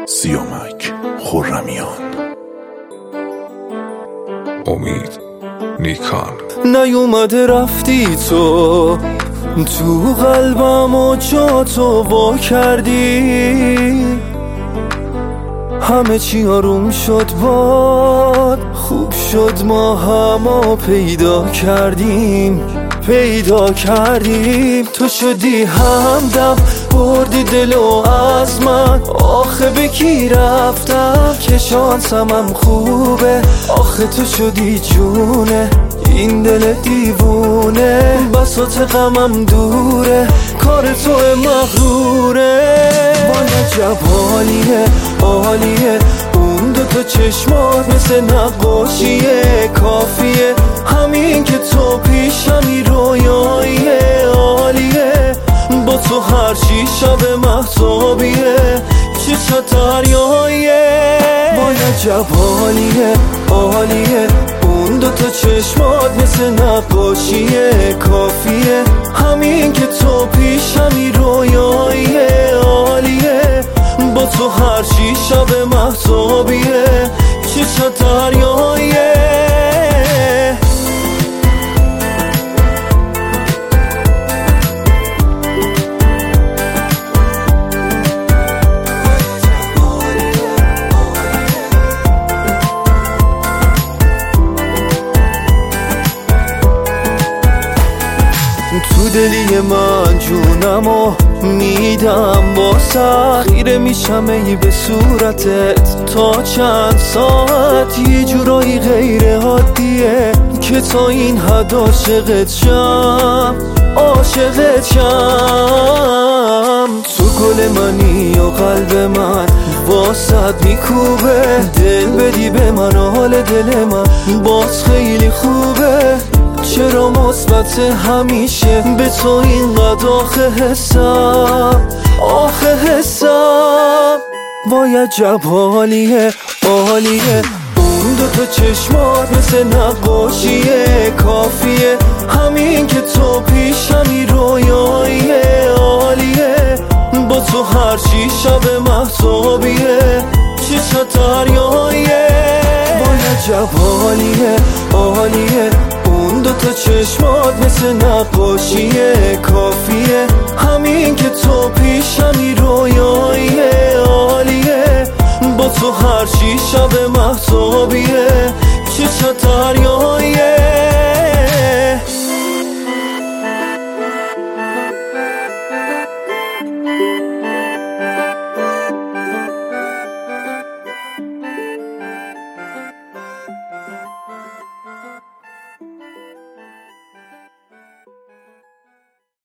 سیامک خرمیان. امید نیکان. نیومده رفتی تو قلبم و جا تو وا کردی، همه چی آروم شد باد، خوب شد ما همو پیدا کردیم. تو شدی همدم، بردی دلو از من. آخه به کی رفتم که شانسم خوبه، آخه تو شدی جونه این دل دیوونه. بساط غمم دوره، کار تو مغروره. وای عجب حالیه اون دوتا چشمات مثل نقاشیه. کافیه همین که تو پیشمی، رویاییه عالیه. با تو هر چی شب مهتابیه، چشات دریاییه. وای عجب حالیه اون دوتا چشمات مثل نقاشیه. کافیه همین که تو پیشمی، رویاییه عالیه. با تو هر چی شب مهتابیه، چشات دریاییه. تو دلی من جونمو میدم واسه، خیره میشم ای به صورتت تا چند ساعت. یه جورایی غیر عادیه که تا این حد عاشقت شم. تو گل منی و قلب من واسط میکوبه. دل بدی به من و حال دل من باز خیلی خوبه. چرا مثبت همیشه به تو اینقدر آخه حسم. وای عجب حالیه اون دوتا چشمات مثل نقاشیه. کافیه همین که تو پیشمی، رویاییه عالیه. با تو هر چی شب مهتابیه، چشات دریاییه. وای عجب حالیه اون دوتا چشمات مثل نقاشیه. کافیه همین که تو پیشمی، رو